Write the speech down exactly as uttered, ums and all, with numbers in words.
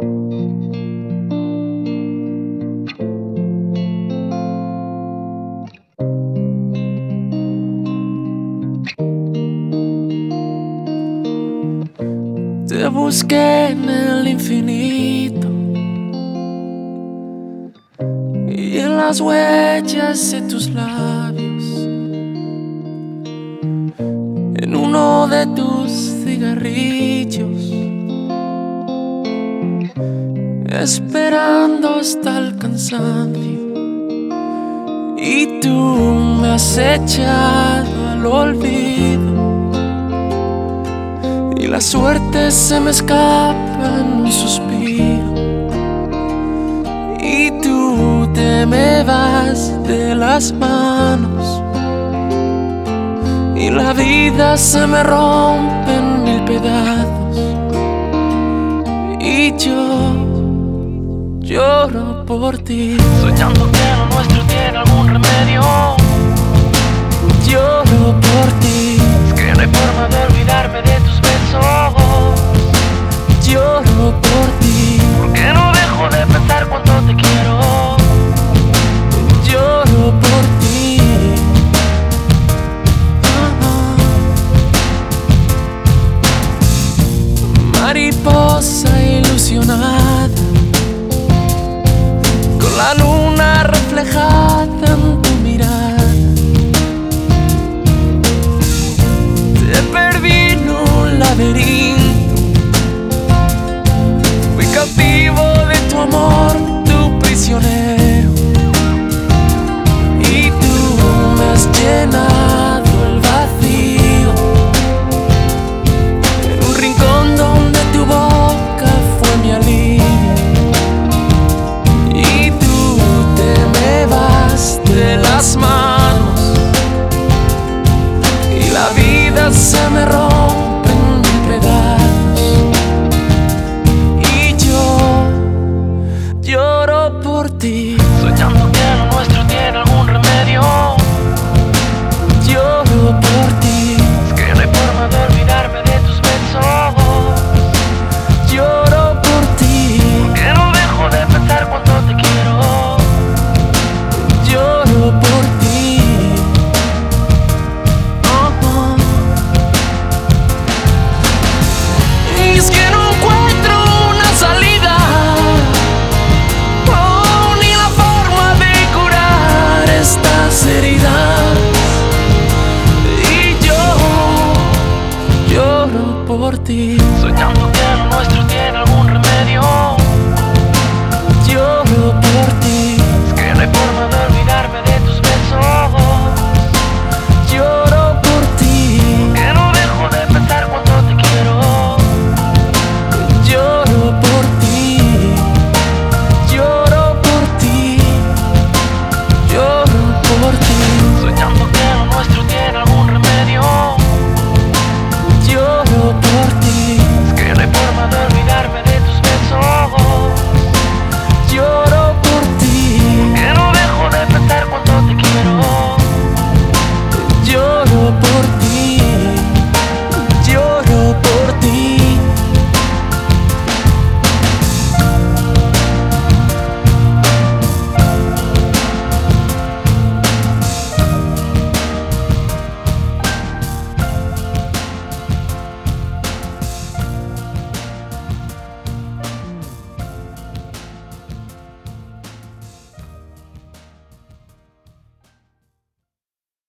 Te busqué en el infinito y en las huellas de tus labios, en uno de tus cigarrillos, esperando hasta el cansancio. Y tú me has echado al olvido y la suerte se me escapa en un suspiro. Y tú te me vas de las manos y la vida se me rompe en mil pedazos. Y yo lloro por ti, soñando que lo nuestro tiene algún remedio. Lloro por ti, es que no hay forma de olvidarme de tus besos. Lloro por ti, porque no dejo de pensar cuánto te quiero. Lloro por ti. Ah, mariposa ilusionada, con la luna reflejada en tu mirada. Te perdí en un laberinto, fui cautivo de tu amor, tu prisionero. Y tú me has llenado el vacío en un rincón donde tu boca fue mi alivio. Y tú te me vas de las manos y la vida se me rompe en mil pedazos. Y yo lloro por ti, soñando que lo nuestro tiene algún remedio. Lloro por ti, es que no hay forma de olvidarme de tus besos. Lloro por ti, porque no dejo de pensar cuánto te quiero. lloro por ti. Oh, oh. Y es que no encuentro una salida, oh, ni la forma de curar estas heridas. Y yo lloro por ti.